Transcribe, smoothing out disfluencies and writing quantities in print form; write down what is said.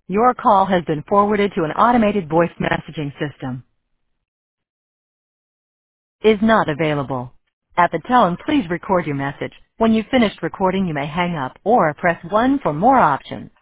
Your call has been forwarded to an automated voice messaging system. Is not available. At the tone, please record your message. When you've finished recording, you may hang up or press 1 for more options.